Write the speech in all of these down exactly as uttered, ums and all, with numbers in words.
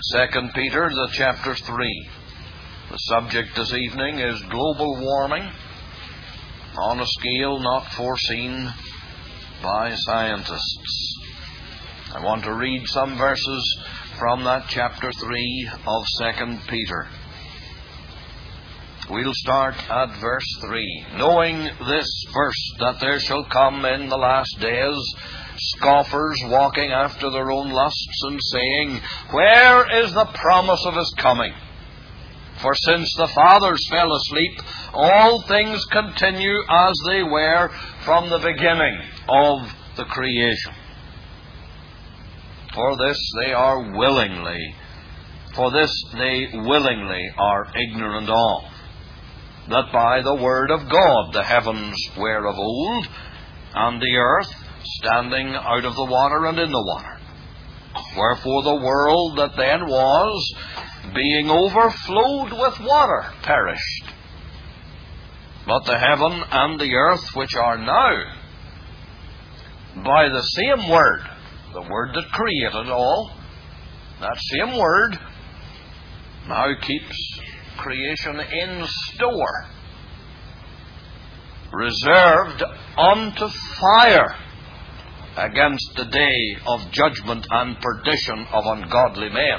Second Peter, the chapter three. The subject this evening is global warming on a scale not foreseen by scientists. I want to read some verses from that chapter three of Second Peter. We'll start at verse three. Knowing this first, that there shall come in the last days scoffers walking after their own lusts, and saying, Where is the promise of his coming? For since the fathers fell asleep, all things continue as they were from the beginning of the creation. For this they are willingly, for this they willingly are ignorant of, that by the word of God the heavens were of old, and the earth standing out of the water and in the water. Wherefore the world that then was, being overflowed with water, perished. But the heaven and the earth which are now, by the same word, the word that created all, that same word now keeps creation in store, reserved unto fire against the day of judgment and perdition of ungodly men.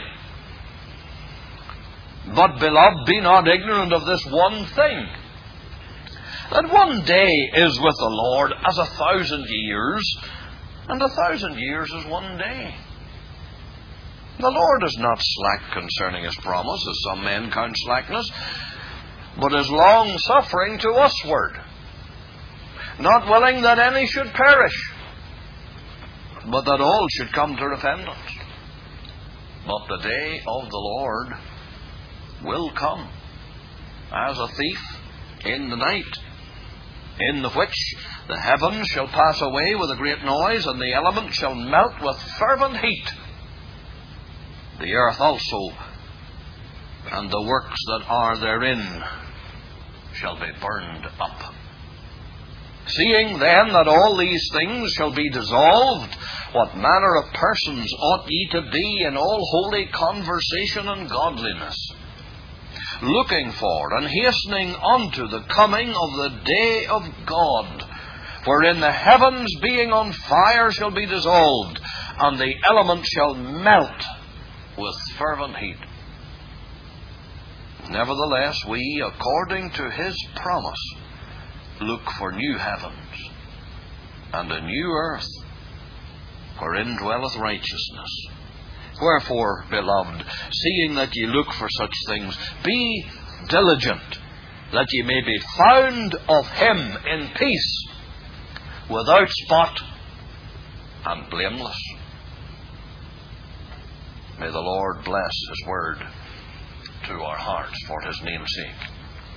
But, beloved, be not ignorant of this one thing, that one day is with the Lord as a thousand years, and a thousand years is one day. The Lord is not slack concerning his promise, as some men count slackness, but is long-suffering to usward, not willing that any should perish, but that all should come to repentance. But the day of the Lord will come as a thief in the night, in the which the heavens shall pass away with a great noise, and the elements shall melt with fervent heat. The earth also, and the works that are therein, shall be burned up. Seeing then that all these things shall be dissolved, what manner of persons ought ye to be in all holy conversation and godliness, looking for and hastening unto the coming of the day of God, wherein the heavens being on fire shall be dissolved, and the elements shall melt with fervent heat. Nevertheless, we, according to his promise, look for new heavens and a new earth, wherein dwelleth righteousness. Wherefore, beloved, seeing that ye look for such things, be diligent, that ye may be found of him in peace, without spot and blameless. May the Lord bless his word to our hearts for his name's sake.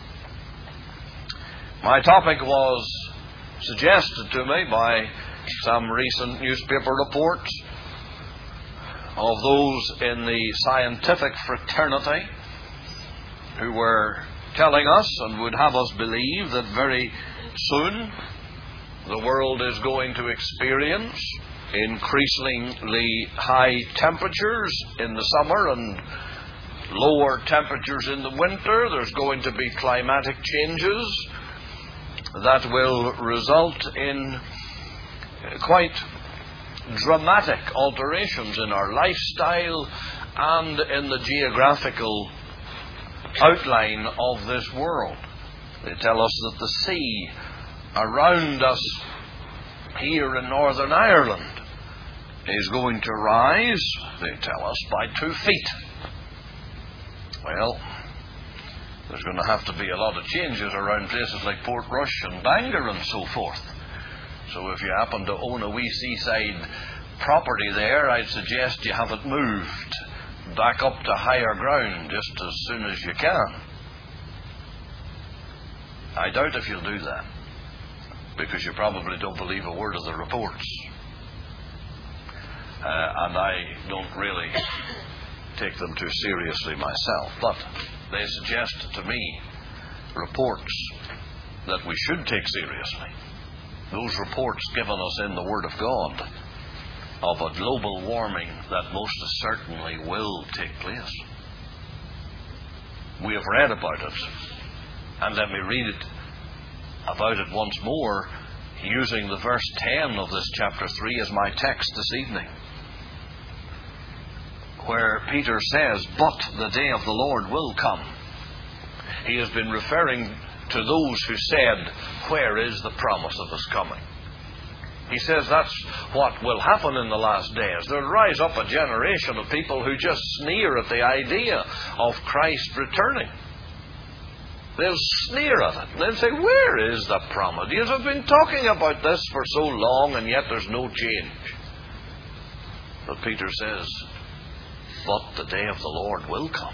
My topic was suggested to me by some recent newspaper reports of those in the scientific fraternity who were telling us and would have us believe that very soon the world is going to experience increasingly high temperatures in the summer and lower temperatures in the winter. There's going to be climatic changes that will result in quite dramatic alterations in our lifestyle and in the geographical outline of this world. They tell us that the sea around us here in Northern Ireland is going to rise, they tell us, by two feet. Well, there's going to have to be a lot of changes around places like Portrush and Bangor and so forth. So if you happen to own a wee seaside property there, I'd suggest you have it moved back up to higher ground just as soon as you can. I doubt if you'll do that, because you probably don't believe a word of the reports. Uh, and I don't really take them too seriously myself. But they suggest to me reports that we should take seriously. Those reports given us in the Word of God. of a global warming that most certainly will take place. We have read about it, and let me read it about it once more, using the verse ten of this chapter three as my text this evening, where Peter says, "But the day of the Lord will come." He has been referring to those who said, "Where is the promise of His coming?" He says that's what will happen in the last days. There will rise up a generation of people who just sneer at the idea of Christ returning. They'll sneer at it. They'll say, "Where is the promise? You have been talking about this for so long, and yet there's no change." But Peter says, "But the day of the Lord will come."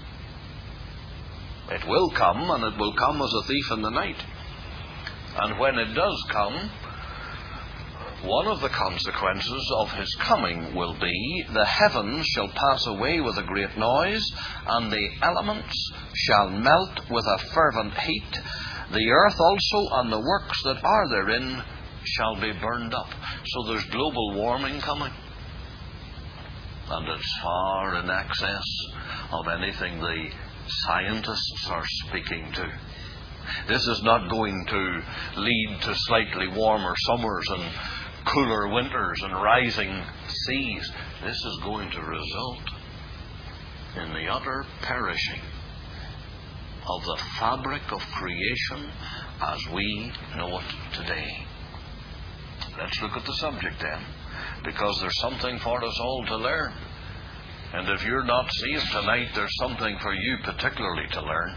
It will come, and it will come as a thief in the night. And when it does come, one of the consequences of His coming will be, the heavens shall pass away with a great noise, and the elements shall melt with a fervent heat. The earth also and the works that are therein shall be burned up. So there's global warming coming. And it's far in excess of anything the scientists are speaking to. This is not going to lead to slightly warmer summers and cooler winters and rising seas. This is going to result in the utter perishing of the fabric of creation as we know it today. Let's look at the subject then, because there's something for us all to learn. And if you're not saved tonight, there's something for you particularly to learn.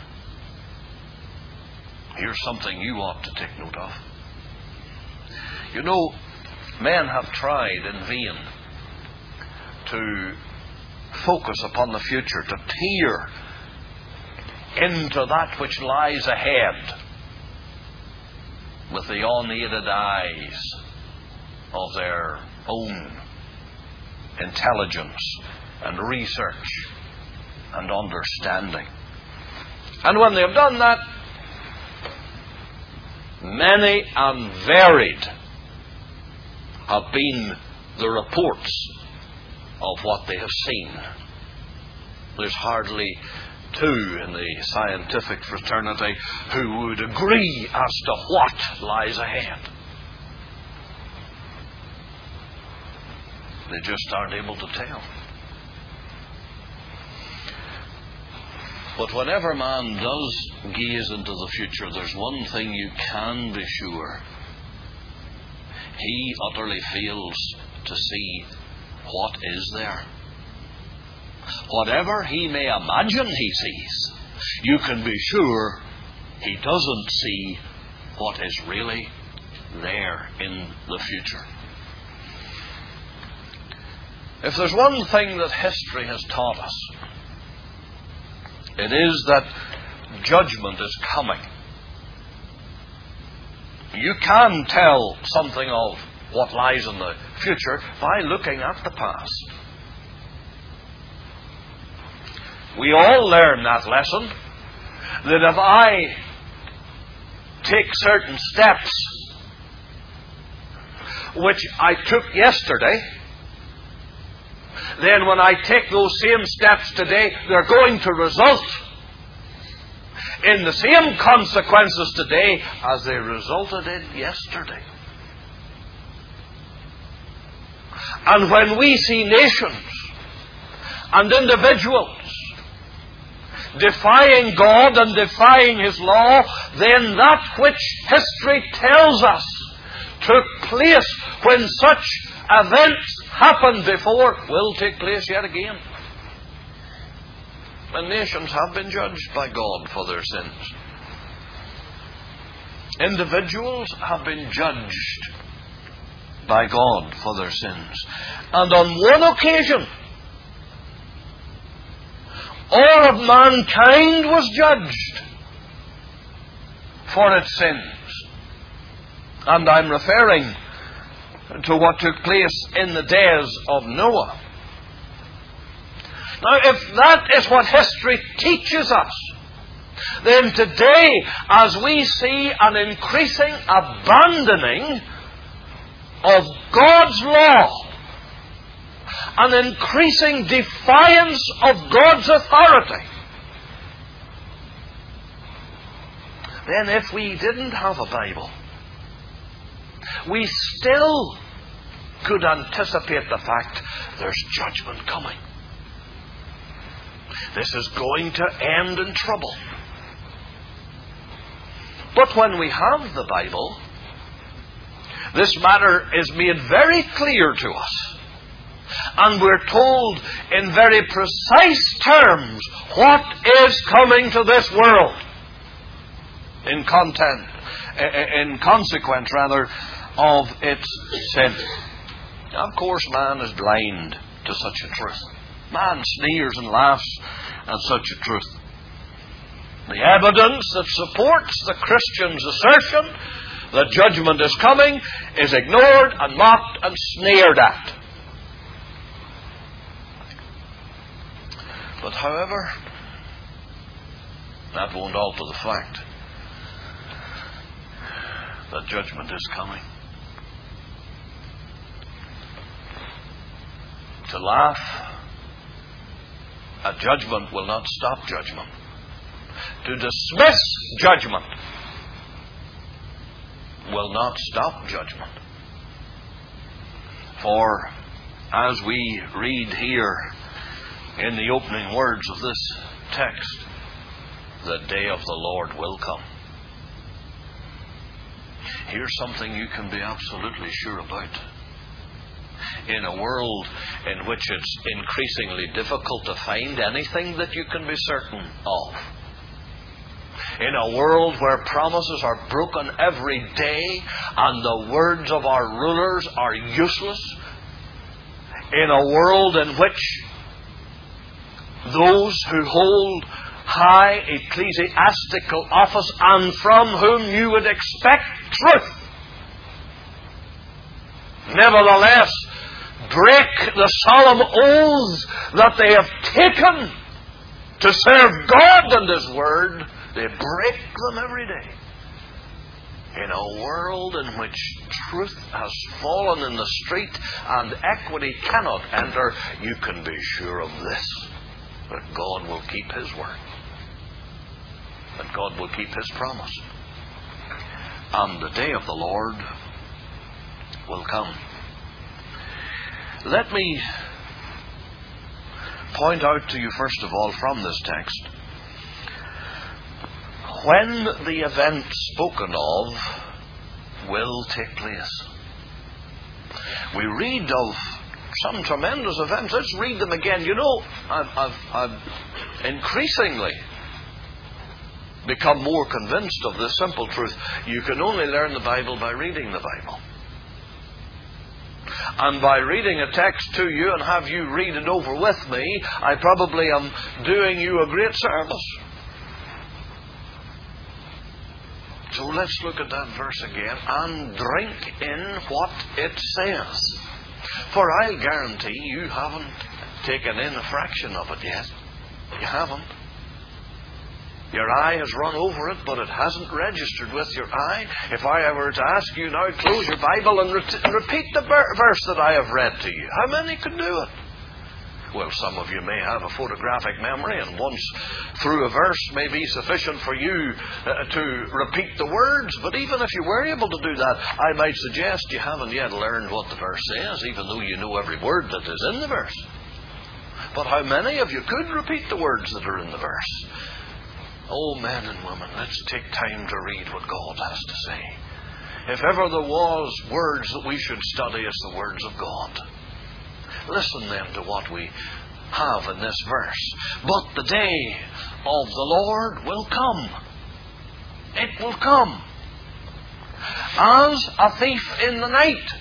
Here's something you ought to take note of. You know, men have tried in vain to focus upon the future, to peer into that which lies ahead with the unaided eyes of their own intelligence and research and understanding. And when they have done that, many and varied have been the reports of what they have seen. There's hardly two in the scientific fraternity who would agree as to what lies ahead. They just aren't able to tell. But whenever man does gaze into the future, there's one thing you can be sure. He utterly fails to see what is there. Whatever he may imagine he sees, you can be sure he doesn't see what is really there in the future. If there's one thing that history has taught us, it is that judgment is coming. You can tell something of what lies in the future by looking at the past. We all learn that lesson, that if I take certain steps which I took yesterday, then when I take those same steps today, they're going to result in the same consequences today as they resulted in yesterday. And when we see nations and individuals defying God and defying His law, then that which history tells us took place when such events happened before will take place yet again. And nations have been judged by God for their sins. Individuals have been judged by God for their sins. And on one occasion, all of mankind was judged for its sins. And I'm referring to what took place in the days of Noah. Now, if that is what history teaches us, then today, as we see an increasing abandoning of God's law an increasing defiance of God's authority, then if we didn't have a Bible, we still could anticipate the fact there's judgment coming. This is going to end in trouble. But when we have the Bible, this matter is made very clear to us. And we're told in very precise terms what is coming to this world. In content, in consequence, rather, of its sin. Of course, man is blind to such a truth. Man sneers and laughs at such a truth. The evidence that supports the Christian's assertion that judgment is coming is ignored and mocked and sneered at. But however, that won't alter the fact that judgment is coming. To laugh at judgment will not stop judgment. To dismiss judgment will not stop judgment. For as we read here in the opening words of this text, the day of the Lord will come. Here's something you can be absolutely sure about. In a world in which it's increasingly difficult to find anything that you can be certain of, in a world where promises are broken every day and the words of our rulers are useless, in a world in which those who hold high ecclesiastical office and from whom you would expect truth, nevertheless break the solemn oaths that they have taken to serve God and His Word, they break them every day. In a world in which truth has fallen in the street and equity cannot enter, you can be sure of this, that God will keep His word. That God will keep His promise. And the day of the Lord will come. Let me point out to you, first of all, from this text, when the event spoken of will take place. We read of some tremendous events. Let's read them again. You know, I've, I've, I've increasingly become more convinced of this simple truth. You can only learn the Bible by reading the Bible. And by reading a text to you and have you read it over with me, I probably am doing you a great service. So let's look at that verse again and drink in what it says. For I'll guarantee you haven't taken in a fraction of it yet. You haven't. Your eye has run over it, but it hasn't registered with your eye. If I were to ask you now, close your Bible and, re- and repeat the ver- verse that I have read to you, how many could do it? Well, some of you may have a photographic memory, and once through a verse may be sufficient for you uh, to repeat the words. But even if you were able to do that, I might suggest you haven't yet learned what the verse says, even though you know every word that is in the verse. But how many of you could repeat the words that are in the verse? Oh, men and women, let's take time to read what God has to say. If ever there was words that we should study, it's the words of God. Listen then to what we have in this verse. But the day of the Lord will come. It will come as a thief in the night,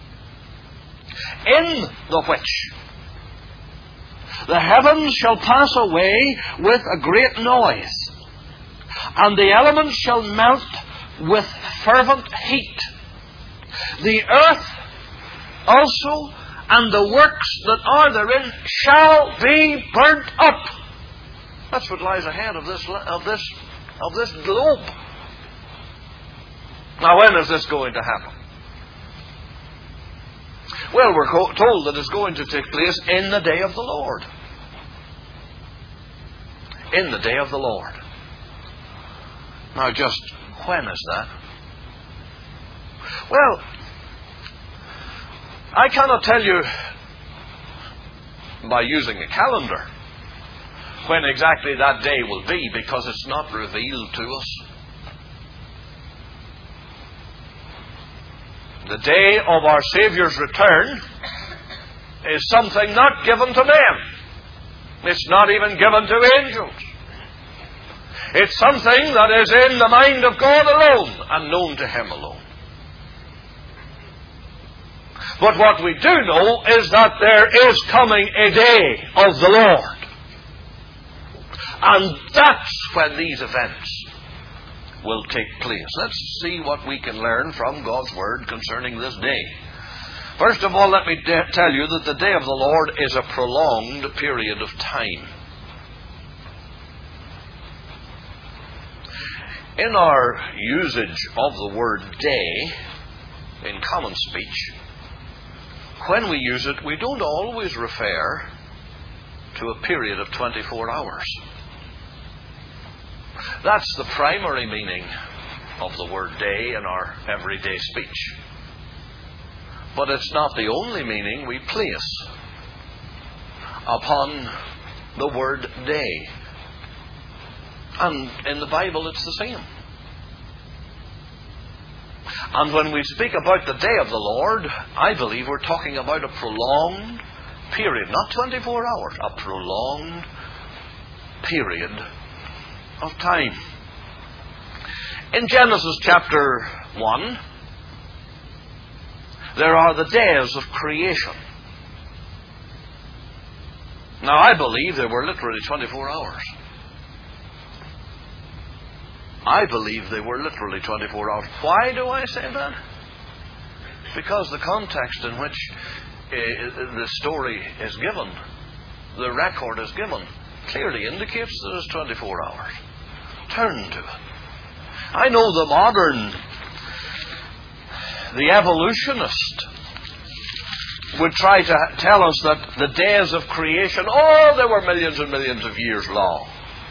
in the which the heavens shall pass away with a great noise, and the elements shall melt with fervent heat. The earth also and the works that are therein shall be burnt up. That's what lies ahead of this of this of this globe. Now, when is this going to happen? Well, we're co- told that it's going to take place in the day of the Lord. In the day of the Lord. Now, just when is that? Well, I cannot tell you by using a calendar when exactly that day will be, because it's not revealed to us. The day of our Saviour's return is something not given to men. It's not even given to angels. It's something that is in the mind of God alone and known to Him alone. But what we do know is that there is coming a day of the Lord. And that's when these events will take place. Let's see what we can learn from God's Word concerning this day. First of all, let me de- tell you that the day of the Lord is a prolonged period of time. In our usage of the word day in common speech, when we use it, we don't always refer to a period of twenty-four hours. That's the primary meaning of the word day in our everyday speech. But it's not the only meaning we place upon the word day. And in the Bible it's the same. And when we speak about the day of the Lord, I believe we're talking about a prolonged period, not twenty-four hours, a prolonged period of time. In Genesis chapter one, there are the days of creation. Now, I believe they were literally twenty-four hours. I believe they were literally twenty-four hours. Why do I say that? Because the context in which uh, the story is given, the record is given, clearly indicates that it's twenty-four hours. Turn to it. I know the modern, the evolutionist would try to tell us that the days of creation, oh, they were millions and millions of years long.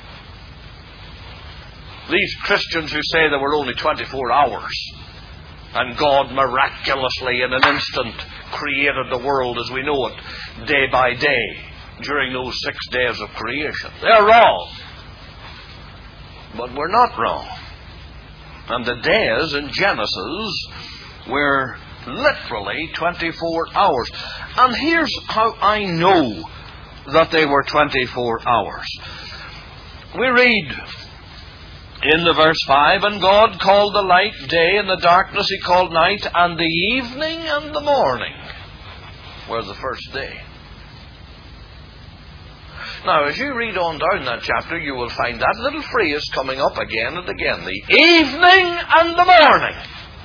These Christians who say they were only twenty-four hours and God miraculously in an instant created the world as we know it day by day during those six days of creation. They're wrong. But we're not wrong. And the days in Genesis were literally twenty-four hours. And here's how I know that they were twenty-four hours. We read in the verse five, and God called the light day, and the darkness He called night, and the evening and the morning were the first day. Now, as you read on down that chapter, you will find that little phrase coming up again and again. The evening and the morning.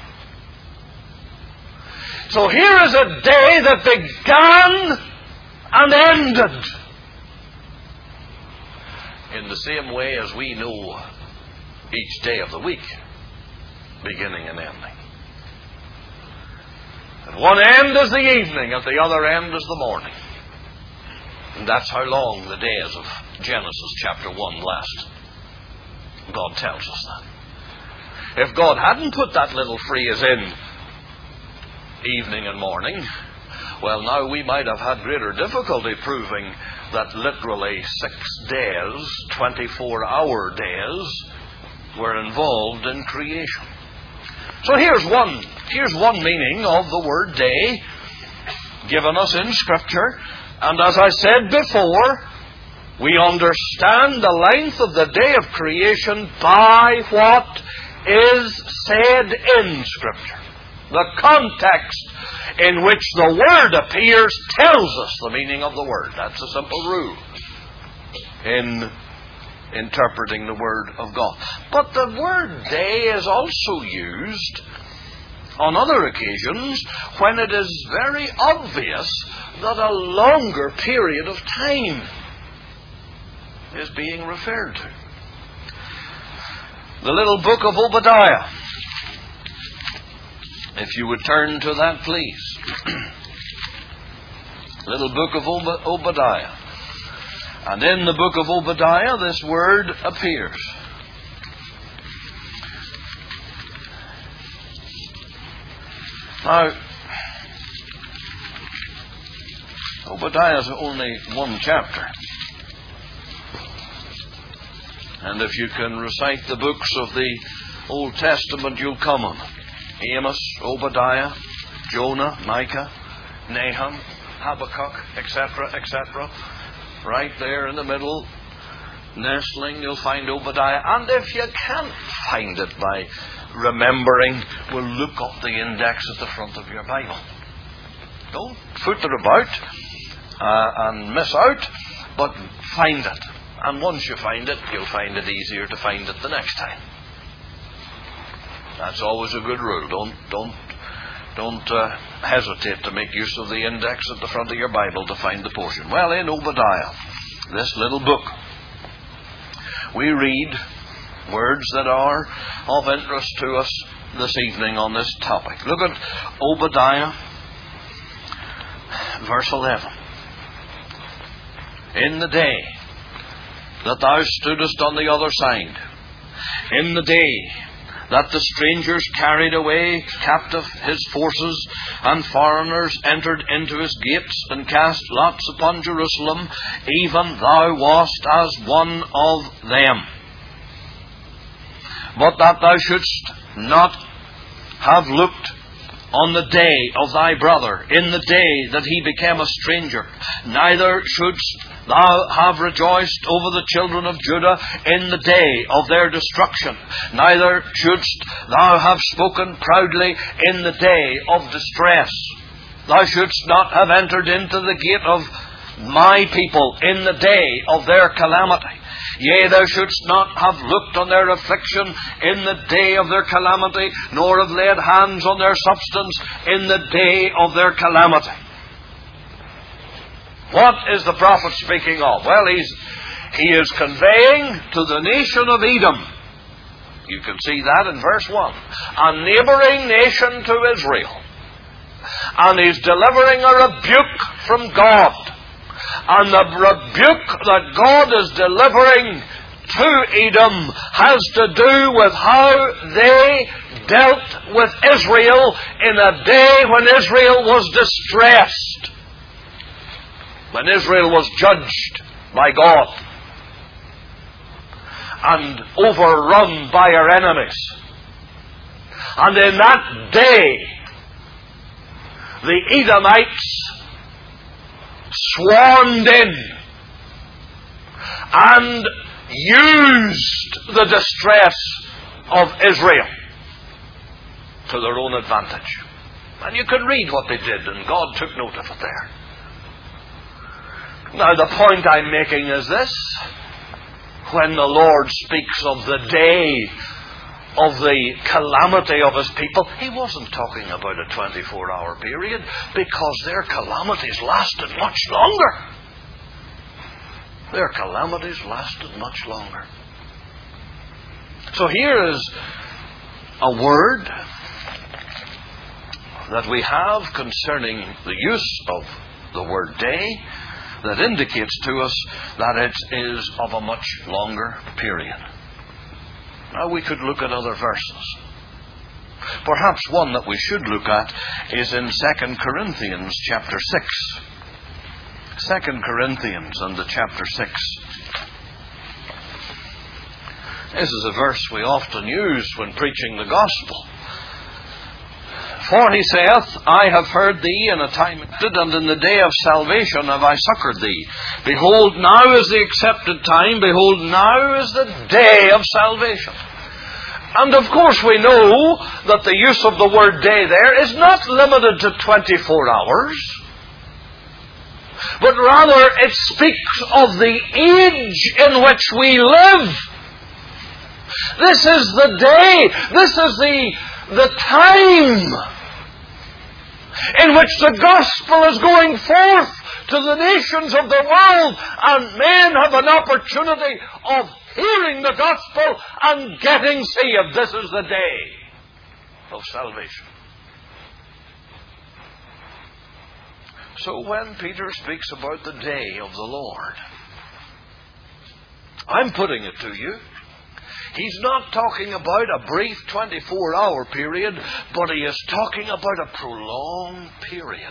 So here is a day that began and ended in the same way as we know each day of the week, beginning and ending. At one end is the evening, at the other end is the morning. And that's how long the days of Genesis chapter one last. God tells us that. If God hadn't put that little phrase in, evening and morning, well, now we might have had greater difficulty proving that literally six days, twenty-four hour days, were involved in creation. So here's one, here's one meaning of the word day given us in Scripture. And as I said before, we understand the length of the day of creation by what is said in Scripture. The context in which the Word appears tells us the meaning of the Word. That's a simple rule in interpreting the Word of God. But the word day is also used on other occasions when it is very obvious that a longer period of time is being referred to. The little book of Obadiah. If you would turn to that, please. Little book of Ob- Obadiah. And in the book of Obadiah, this word appears. Now, Obadiah is only one chapter. And if you can recite the books of the Old Testament, you'll come on. Amos, Obadiah, Jonah, Micah, Nahum, Habakkuk, et cetera, et cetera. Right there in the middle, nestling, you'll find Obadiah. And if you can't find it by remembering, well, look up the index at the front of your Bible. Don't foot it about uh, and miss out, but find it. And once you find it, you'll find it easier to find it the next time. That's always a good rule. Don't don't don't uh, hesitate to make use of the index at the front of your Bible to find the portion. Well, in Obadiah, this little book, we read words that are of interest to us this evening on this topic. Look at Obadiah, verse eleven. In the day that thou stoodest on the other side, in the day that the strangers carried away captive his forces, and foreigners entered into his gates, and cast lots upon Jerusalem, even thou wast as one of them. But that thou shouldst not have looked on the day of thy brother, in the day that he became a stranger, neither shouldst thou have rejoiced over the children of Judah in the day of their destruction, neither shouldst thou have spoken proudly in the day of distress. Thou shouldst not have entered into the gate of my people in the day of their calamity. Yea, thou shouldst not have looked on their affliction in the day of their calamity, nor have laid hands on their substance in the day of their calamity. What is the prophet speaking of? Well, he's, he is conveying to the nation of Edom. You can see that in verse one. A neighbouring nation to Israel. And he's delivering a rebuke from God. And the rebuke that God is delivering to Edom has to do with how they dealt with Israel in a day when Israel was distressed. When Israel was judged by God and overrun by her enemies. And in that day, the Edomites swarmed in and used the distress of Israel to their own advantage. And you can read what they did, and God took note of it there. Now, the point I'm making is this. When the Lord speaks of the day of the calamity of His people, He wasn't talking about a twenty-four hour period, because their calamities lasted much longer. Their calamities lasted much longer. So here is a word that we have concerning the use of the word day that indicates to us that it is of a much longer period. Now we could look at other verses. Perhaps one that we should look at is in Second Corinthians chapter six. Second Corinthians and the chapter six. This is a verse we often use when preaching the gospel. For he saith, I have heard thee in a time accepted, and in the day of salvation have I succoured thee. Behold, now is the accepted time. Behold, now is the day of salvation. And of course we know that the use of the word day there is not limited to twenty-four hours. But rather it speaks of the age in which we live. This is the day. This is the, the time in which the gospel is going forth to the nations of the world, and men have an opportunity of hearing the gospel and getting saved. This is the day of salvation. So when Peter speaks about the day of the Lord, I'm putting it to you, he's not talking about a brief twenty-four hour period, but he is talking about a prolonged period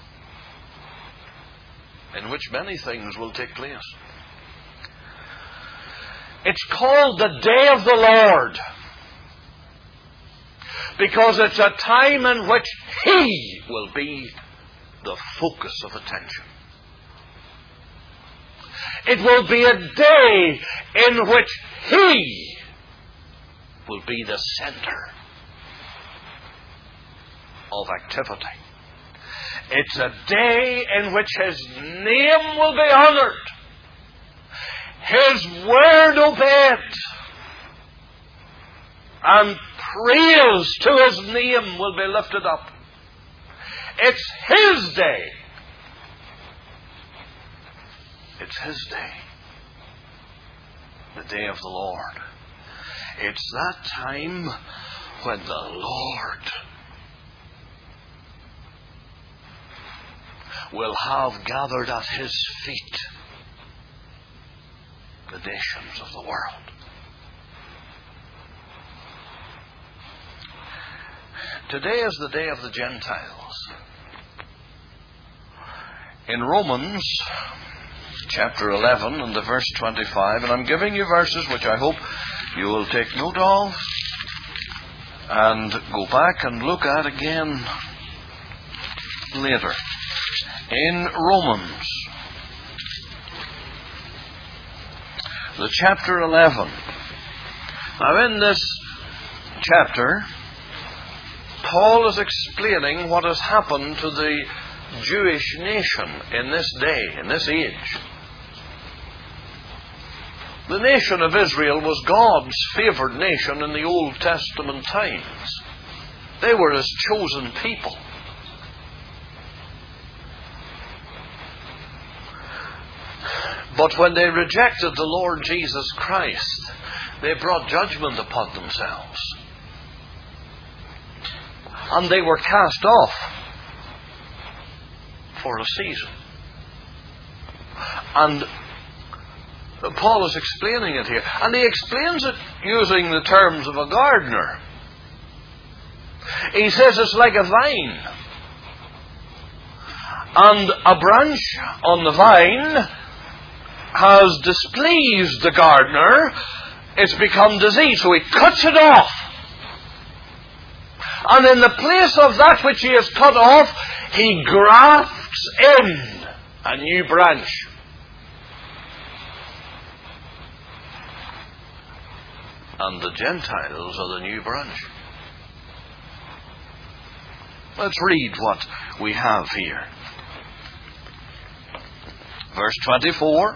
in which many things will take place. It's called the day of the Lord because it's a time in which He will be the focus of attention. It will be a day in which He will be the center of activity. It's a day in which His name will be honored, His word obeyed, and praise to His name will be lifted up. It's His day. It's His day. The day of the Lord. It's that time when the Lord will have gathered at His feet the nations of the world. Today is the day of the Gentiles. In Romans chapter eleven and the verse twenty-five, and I'm giving you verses which I hope you will take note of and go back and look at again later. In Romans, the chapter eleven. Now in this chapter, Paul is explaining what has happened to the Jewish nation in this day, in this age. The nation of Israel was God's favoured nation in the Old Testament times. They were His chosen people. But when they rejected the Lord Jesus Christ, they brought judgment upon themselves. And they were cast off for a season. And Paul is explaining it here. And he explains it using the terms of a gardener. He says it's like a vine. And a branch on the vine has displeased the gardener. It's become diseased, so he cuts it off. And in the place of that which he has cut off, he grafts in a new branch. And the Gentiles are the new branch. Let's read what we have here. Verse twenty-four.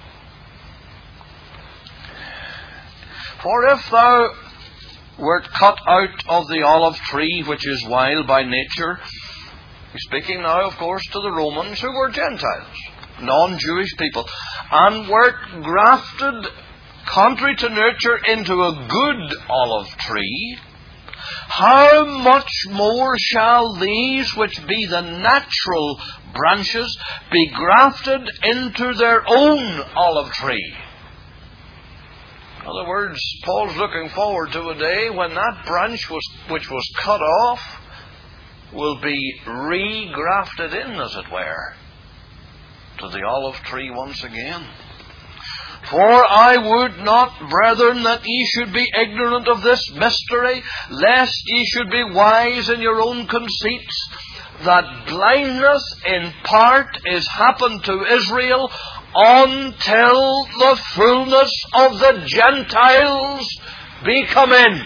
For if thou wert cut out of the olive tree, which is wild by nature, he's speaking now, of course, to the Romans, who were Gentiles, non-Jewish people, and wert grafted, contrary to nurture, into a good olive tree, how much more shall these, which be the natural branches, be grafted into their own olive tree? In other words, Paul's looking forward to a day when that branch was, which was cut off will be re-grafted in, as it were, to the olive tree once again. For I would not, brethren, that ye should be ignorant of this mystery, lest ye should be wise in your own conceits, that blindness in part is happened to Israel until the fullness of the Gentiles be come in.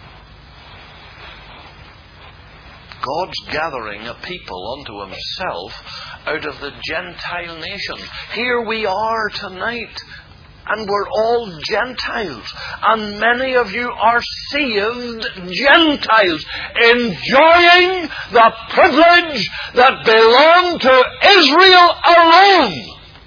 God's gathering a people unto Himself out of the Gentile nations. Here we are tonight, and we're all Gentiles. And many of you are saved Gentiles, enjoying the privilege that belonged to Israel alone.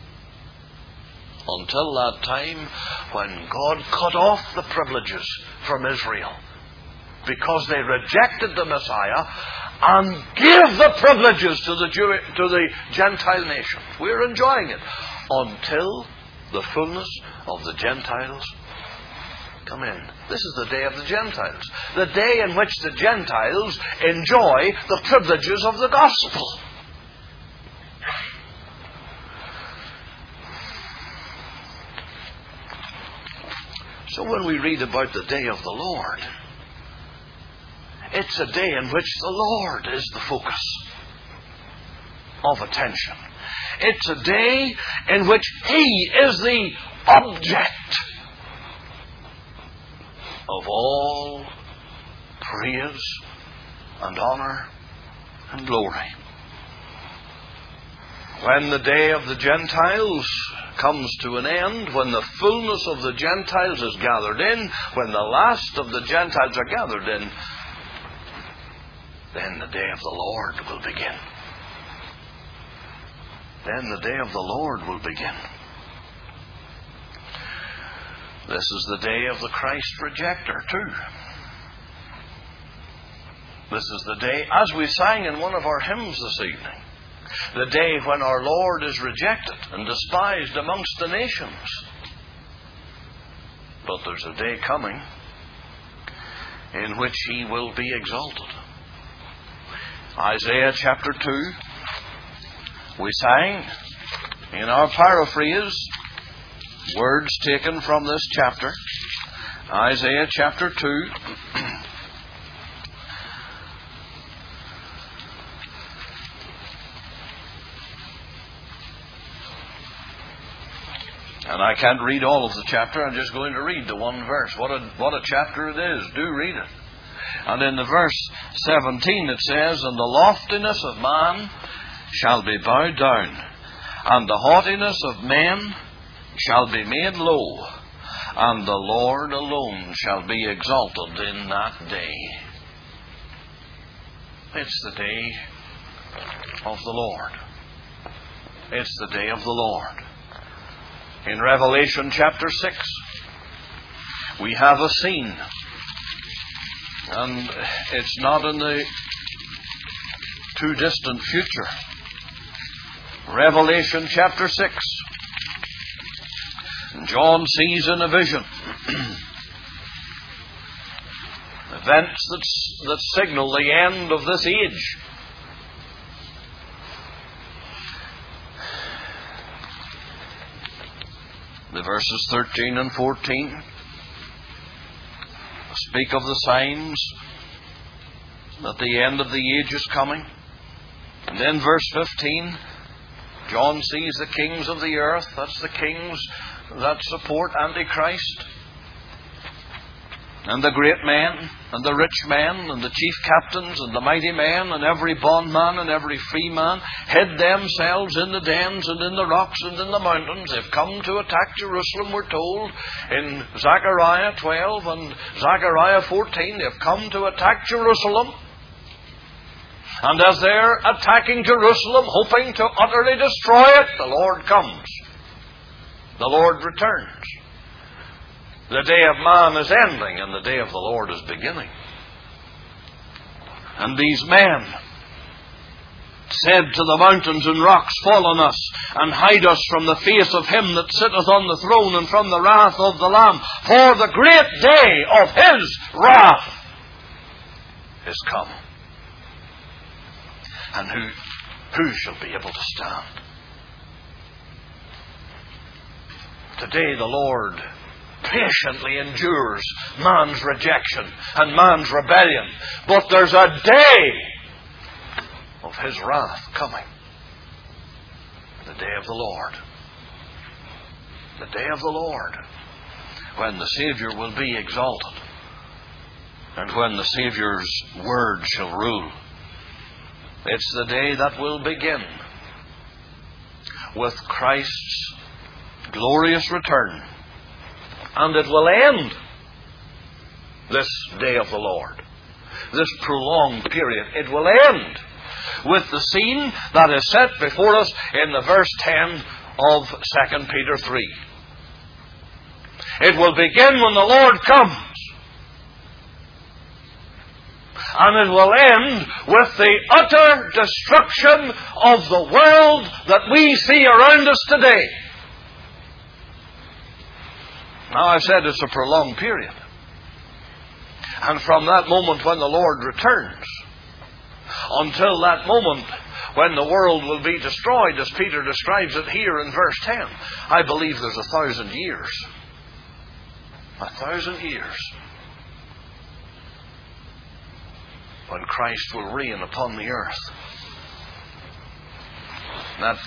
Until that time when God cut off the privileges from Israel because they rejected the Messiah and gave the privileges to the Jew, to the Gentile nations. We're enjoying it until the fullness of the Gentiles come in. This is the day of the Gentiles. The day in which the Gentiles enjoy the privileges of the gospel. So when we read about the day of the Lord, it's a day in which the Lord is the focus of attention. It's a day in which He is the object of all praise and honor and glory. When the day of the Gentiles comes to an end, when the fullness of the Gentiles is gathered in, when the last of the Gentiles are gathered in, then the day of the Lord will begin. Then the day of the Lord will begin. This is the day of the Christ rejecter, too. This is the day, as we sang in one of our hymns this evening, the day when our Lord is rejected and despised amongst the nations. But there's a day coming in which He will be exalted. Isaiah chapter two, we sang in our paraphrase, words taken from this chapter. Isaiah chapter two. And I can't read all of the chapter. I'm just going to read the one verse. What a, what a chapter it is. Do read it. And in the verse seventeen it says, "And the loftiness of man shall be bowed down, and the haughtiness of men shall be made low, and the Lord alone shall be exalted in that day." It's the day of the Lord. It's the day of the Lord. In Revelation chapter six, we have a scene. And it's not in the too distant future. Revelation chapter six. John sees in a vision events that, that signal the end of this age. The verses thirteen and fourteen speak of the signs that the end of the age is coming. And then verse fifteen, John sees the kings of the earth. That's the kings that support Antichrist. And the great men, and the rich men, and the chief captains, and the mighty men, and every bondman, and every free man, hid themselves in the dens, and in the rocks, and in the mountains. They've come to attack Jerusalem, we're told, in Zechariah twelve and Zechariah fourteen. They've come to attack Jerusalem. And as they're attacking Jerusalem, hoping to utterly destroy it, the Lord comes. The Lord returns. The day of man is ending, and the day of the Lord is beginning. And these men said to the mountains and rocks, "Fall on us, and hide us from the face of Him that sitteth on the throne, and from the wrath of the Lamb. For the great day of His wrath is come. And who, who shall be able to stand?" Today the Lord patiently endures man's rejection and man's rebellion. But there's a day of His wrath coming. The day of the Lord. The day of the Lord. When the Saviour will be exalted. And when the Saviour's word shall rule. It's the day that will begin with Christ's glorious return. And it will end this day of the Lord. This prolonged period. It will end with the scene that is set before us in the verse ten of Second Peter three. It will begin when the Lord comes. And it will end with the utter destruction of the world that we see around us today. Now, I've said it's a prolonged period. And from that moment when the Lord returns, until that moment when the world will be destroyed, as Peter describes it here in verse ten, I believe there's a thousand years. A thousand years. When Christ will reign upon the earth. That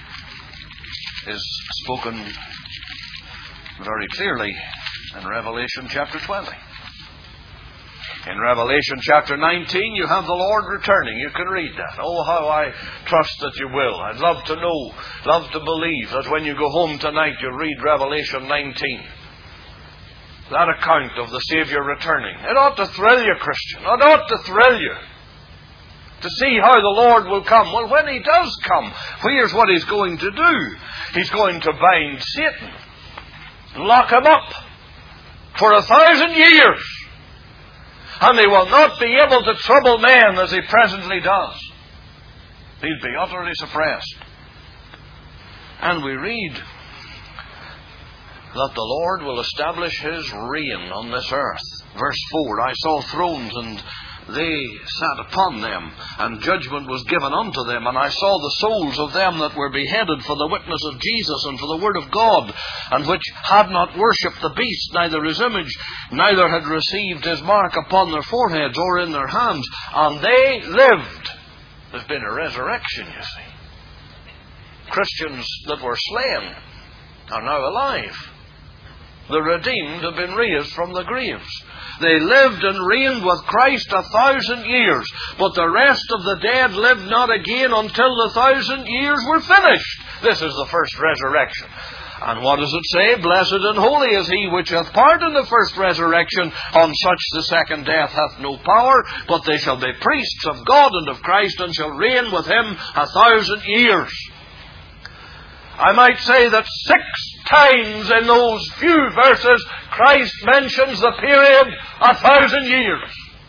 is spoken very clearly in Revelation chapter twenty. In Revelation chapter nineteen, you have the Lord returning. You can read that. Oh, how I trust that you will. I'd love to know, love to believe that when you go home tonight, you'll read Revelation nineteen. That account of the Saviour returning. It ought to thrill you, Christian. It ought to thrill you. To see how the Lord will come. Well, when He does come, here's what He's going to do. He's going to bind Satan. Lock him up for a thousand years. And he will not be able to trouble men as he presently does. He'll be utterly suppressed. And we read that the Lord will establish His reign on this earth. Verse four, I saw thrones and they sat upon them, and judgment was given unto them. And I saw the souls of them that were beheaded for the witness of Jesus and for the word of God, and which had not worshipped the beast, neither his image, neither had received his mark upon their foreheads or in their hands. And they lived. There's been a resurrection, you see. Christians that were slain are now alive. The redeemed have been raised from the graves. They lived and reigned with Christ a thousand years. But the rest of the dead lived not again until the thousand years were finished. This is the first resurrection. And what does it say? Blessed and holy is he which hath part in the first resurrection. On such the second death hath no power, but they shall be priests of God and of Christ, and shall reign with him a thousand years. I might say that six times in those few verses, Christ mentions the period a thousand years.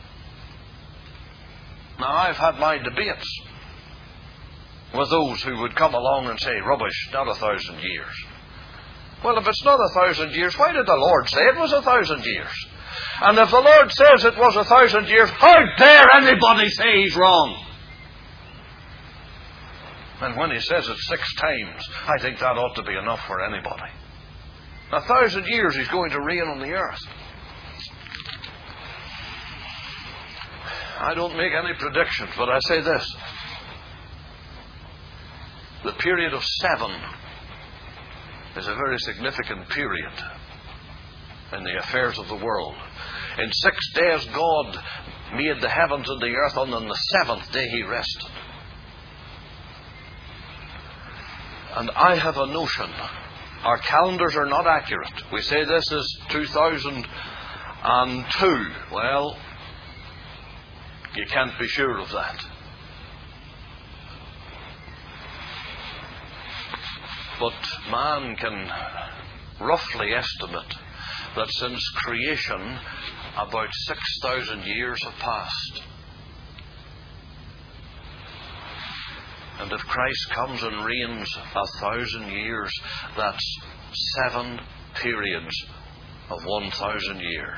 Now, I've had my debates with those who would come along and say, rubbish, not a thousand years. Well, if it's not a thousand years, why did the Lord say it was a thousand years? And if the Lord says it was a thousand years, how dare anybody say He's wrong? And when He says it six times, I think that ought to be enough for anybody. A thousand years He's going to reign on the earth. I don't make any predictions, but I say this. The period of seven is a very significant period in the affairs of the world. In six days God made the heavens and the earth, and on the seventh day He rested. And I have a notion, our calendars are not accurate. We say this is two thousand two. Well, you can't be sure of that. But man can roughly estimate that since creation, about six thousand years have passed. And if Christ comes and reigns a thousand years, that's seven periods of one thousand years.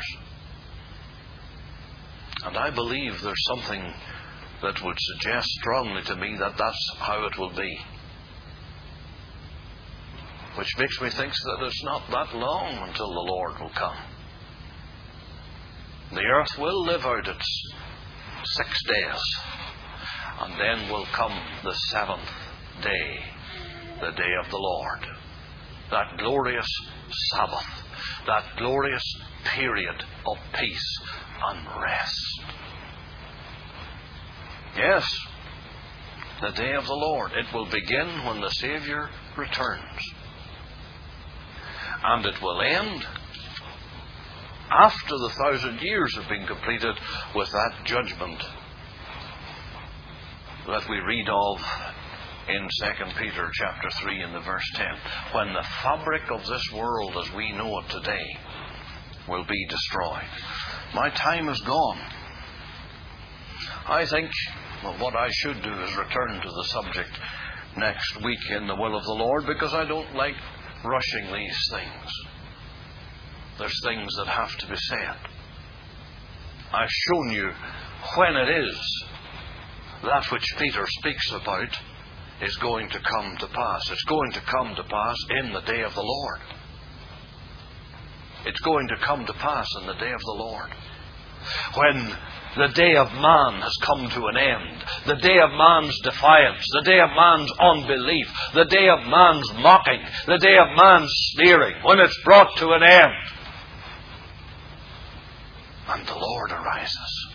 And I believe there's something that would suggest strongly to me that that's how it will be. Which makes me think that it's not that long until the Lord will come. The earth will live out its six days. And then will come the seventh day, the day of the Lord. That glorious Sabbath, that glorious period of peace and rest. Yes, the day of the Lord. It will begin when the Saviour returns. And it will end after the thousand years have been completed with that judgment that we read of in Second Peter chapter three in the verse ten, when the fabric of this world as we know it today will be destroyed. My time is gone. I think well, what I should do is return to the subject next week in the will of the Lord, because I don't like rushing these things. There's things that have to be said. I've shown you when it is that which Peter speaks about is going to come to pass. It's going to come to pass in the day of the Lord. It's going to come to pass in the day of the Lord. When the day of man has come to an end, the day of man's defiance, the day of man's unbelief, the day of man's mocking, the day of man's sneering, when it's brought to an end, and the Lord arises,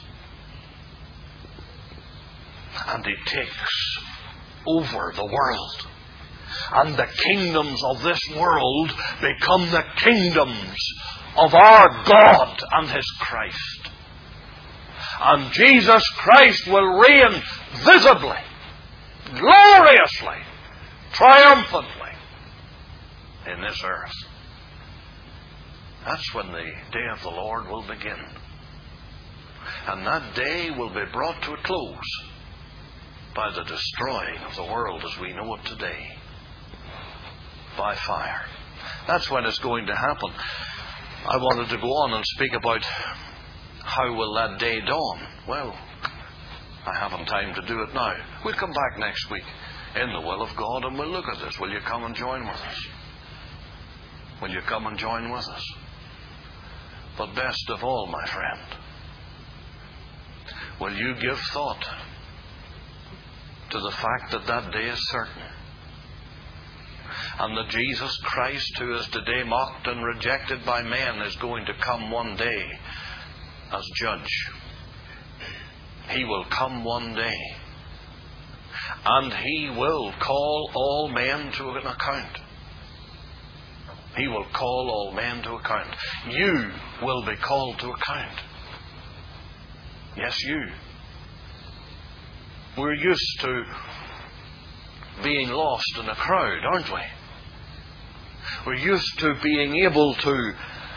and He takes over the world, and the kingdoms of this world become the kingdoms of our God and His Christ. And Jesus Christ will reign visibly, gloriously, triumphantly in this earth. That's when the day of the Lord will begin. And that day will be brought to a close by the destroying of the world as we know it today, by fire. That's when it's going to happen. I wanted to go on and speak about how will that day dawn. Well, I haven't time to do it now. We'll come back next week in the will of God and we'll look at this. Will you come and join with us? Will you come and join with us? But best of all, my friend, will you give thought to the fact that that day is certain, and that Jesus Christ, who is today mocked and rejected by men, is going to come one day as judge. He will come one day, and He will call all men to an account. He will call all men to account. You will be called to account. Yes, you. We're used to being lost in a crowd, aren't we? We're used to being able to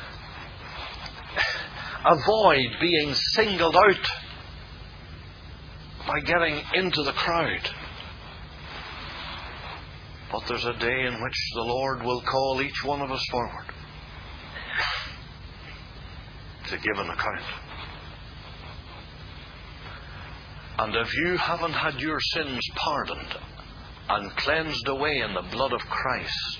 avoid being singled out by getting into the crowd. But there's a day in which the Lord will call each one of us forward to give an account. And if you haven't had your sins pardoned and cleansed away in the blood of Christ,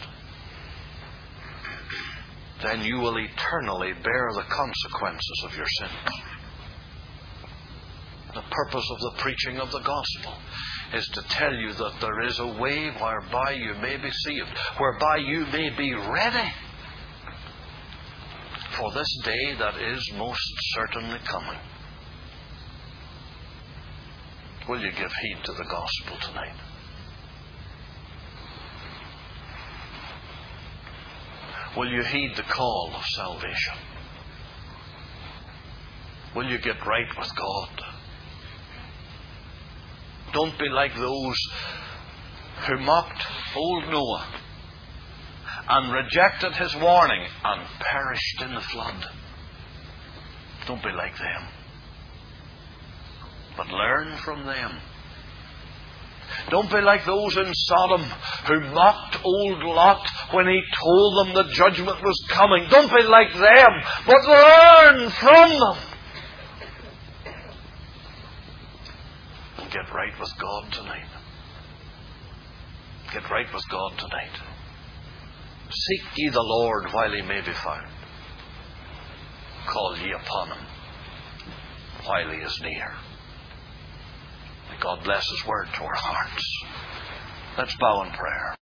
then you will eternally bear the consequences of your sins. The purpose of the preaching of the gospel is to tell you that there is a way whereby you may be saved, whereby you may be ready for this day that is most certainly coming. Will you give heed to the gospel tonight? Will you heed the call of salvation? Will you get right with God? Don't be like those who mocked old Noah and rejected his warning and perished in the flood. Don't be like them, but learn from them. Don't be like those in Sodom who mocked old Lot when he told them the judgment was coming. Don't be like them, but learn from them. And get right with God tonight. Get right with God tonight. Seek ye the Lord while He may be found. Call ye upon Him while He is near. May God bless His word to our hearts. Let's bow in prayer.